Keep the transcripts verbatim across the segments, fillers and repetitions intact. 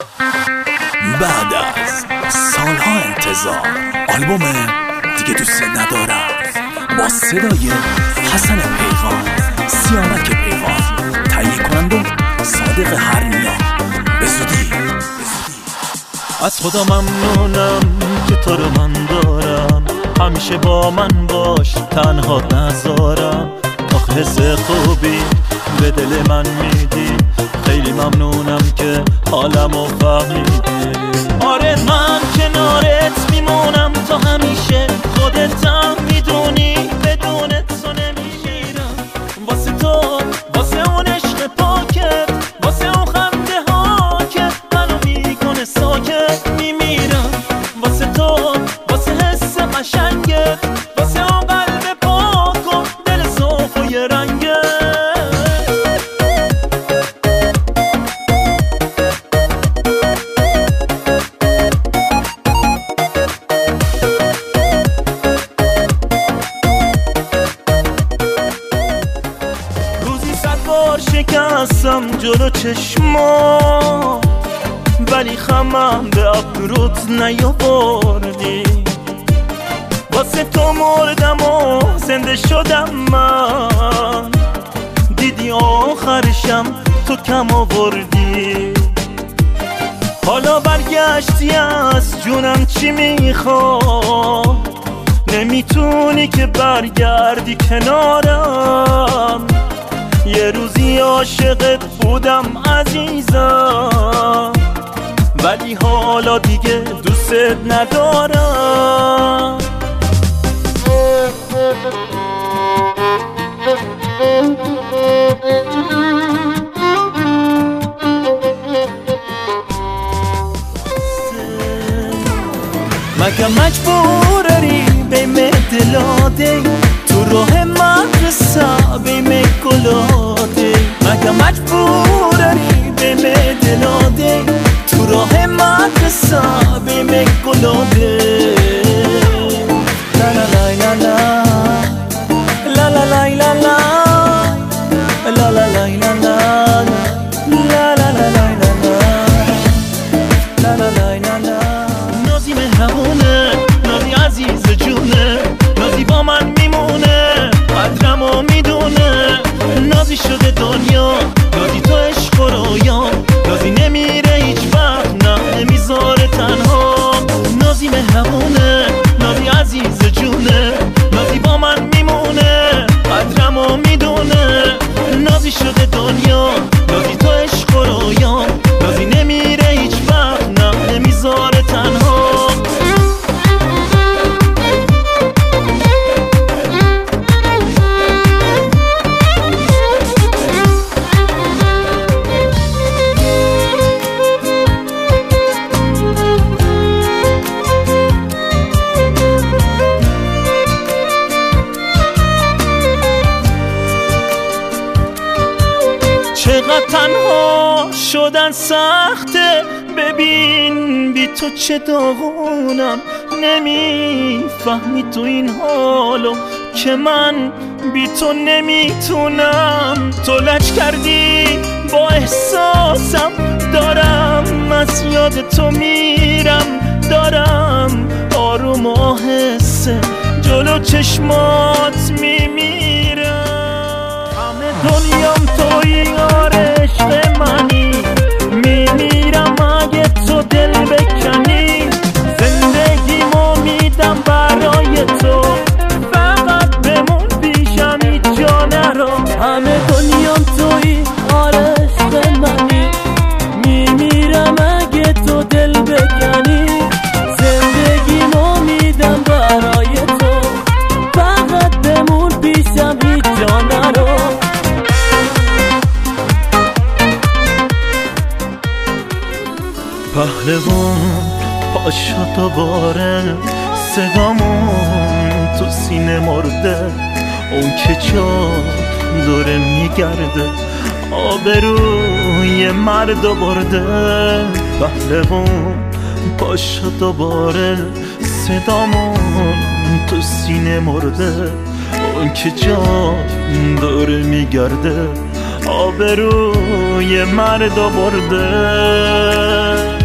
بعد از سالها انتظار آلبوم دیگه دوست ندارم با صدای حسن پیغام، سیامک پیغام، تهیه کننده صادق هرنیا. به زودی. از خدا ممنونم که تو رو من دارم، همیشه با من باش تنها نذارم. آخه حس خوبی به دل من میدی، خیلی ممنونم که حالمو فهمیدی. آره من کنارت میمونم تا همیشه، خودتم میدونی بدون تو نمیگیرم. واسه تو، واسه اون عشق پاکت، واسه اون خنده ها که منو میکنه ساکت میمیرم. واسه تو، واسه حس قشنگت، واسه اون قلب پاک و دل صاف و یه رنگت. شکستم جلو چشما، ولی خمم به ابروت نیاوردی. واسه تو مردم و زنده شدم من، دیدی آخرشم تو کم آوردی. حالا برگشتی از جونم چی میخواد، نمیتونی که برگردی کنارم. یه روزی عاشقت بودم عزیزم، ولی حالا دیگه دوست ندارم. مگه مجبوری بیم دلاده تو راه مدرسه بیم گلاده؟ مگه مجبوری بیم دلاده تو راه مدرسه بیم گلاده؟ لا لا لا لا لا لا لا لا لا لا لا لا لا لا لا لا لا. نازی مهربونه، نازی عزیز جونه، نازی با من میمونه، قدرمو میدونه. نازی شده دنیا، نازی تو عشق و رویان، نازی نمیره هیچ وقت، نه نمیذاره تنها. نازی مهربونه، نازی عزیز جونه، نازی با من میمونه، قدرمو میدونه. نازی شده دنیا، نازی تو عشق و رویان، نازی نمیره هیچ وقت، نه نمیذاره تنها. چقدر تنها شدن سخته، ببین بی تو چه داغونم. نمیفهمی تو این حالو که من بی تو نمیتونم. تو لج کردی با احساسم، دارم از یاد تو میرم، دارم آروم و آهسته جلو چشمات میمیرم. همه دنیام تویی، آره عشق منی، میمیرم اگه تو دل بکنی. زندگیمو میدم برای تو، فقط بمون پیشم هیچ جا نرو. همه دنیام تویی، آره عشق منی، میمیرم اگه تو دل بکنی. زندگیمو میدم برای تو، فقط بمون پیشم هیچ جا نرو. پهلوان پاشا دوباره، صدامون تو سینه مرده. اون که جا دوره میگرده، آبروی مرد برده. پهلوان پاشا دوباره، صدامون تو سینه مرده. اون که جا دوره میگرده، آبروی مرد برده.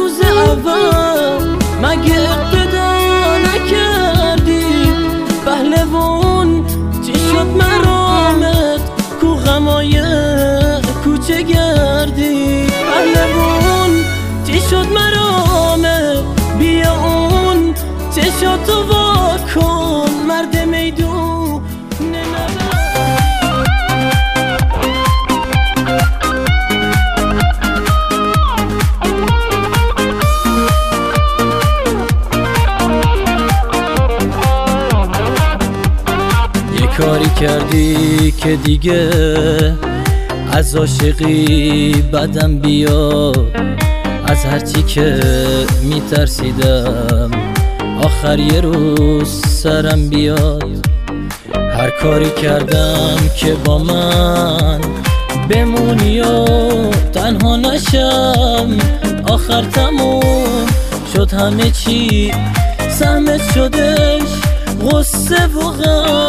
روز اول مگه اقتدا نکردی؟ پهلوان چی شد مرامت کو غمای کوچه گردی؟ پهلوان چی شد مرامت بیا اون چشاتو واکن مرد میدون ننبر. کاری کردی که دیگه از عاشقی بدم بیاد، از هرچی که میترسیدم آخر یه روز سرم بیاد. هر کاری کردم که با من بمونی و تنها نشم، آخر تموم شد همه چی، سهمت شدش غصه و غم.